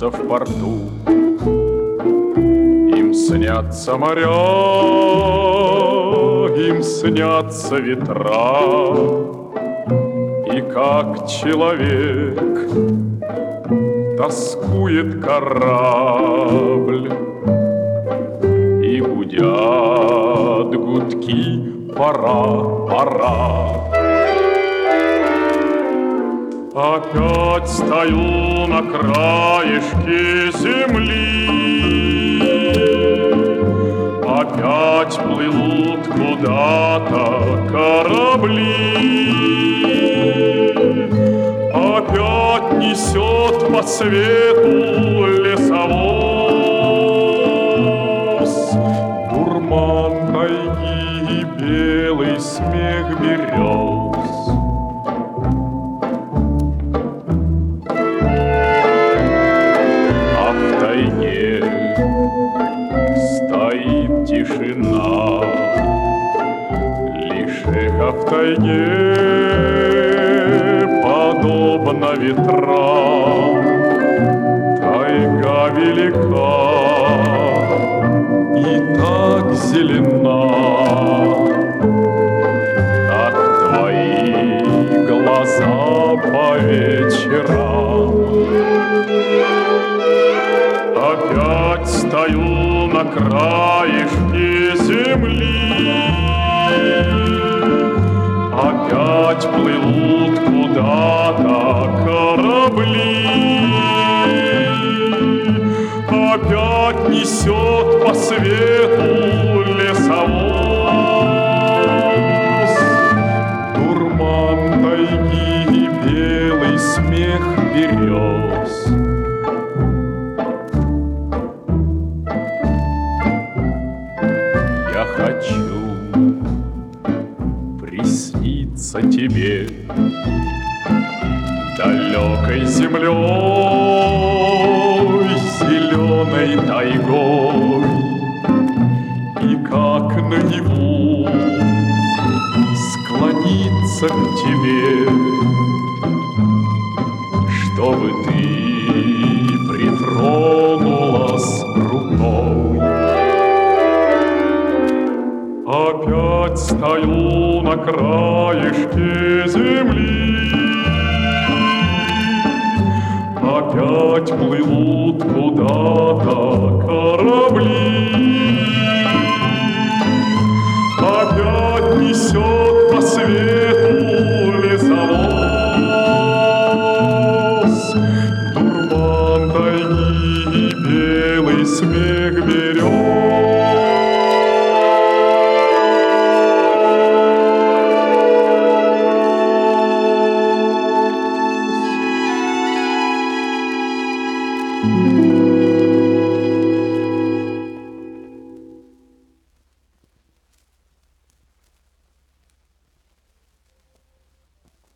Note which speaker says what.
Speaker 1: бьются в порту. Им снятся моря, им снятся ветра, и как человек тоскует корабль, и гудят гудки: пора, пора. Опять стою на краешке земли, опять плывут куда-то корабли, опять несет по свету лесовоз дурман тайги и белый смех берез. Стоит тишина, лишь эхо в тайге подобно ветрам. Тайга велика и так зелена, как твои глаза по вечерам. Опять стою на краешке земли, опять плывут куда-то корабли, опять несет по свету лесовоз дурман тайги и белый смех берез. Я хочу присниться тебе далекой землей, зеленой тайгой, и как наяву склониться к тебе, чтобы ты притронулась рукой. Опять стою на краешке земли, опять плывут куда-то корабли, опять несет по свету лесовоз дурман тайги и белый смех берез.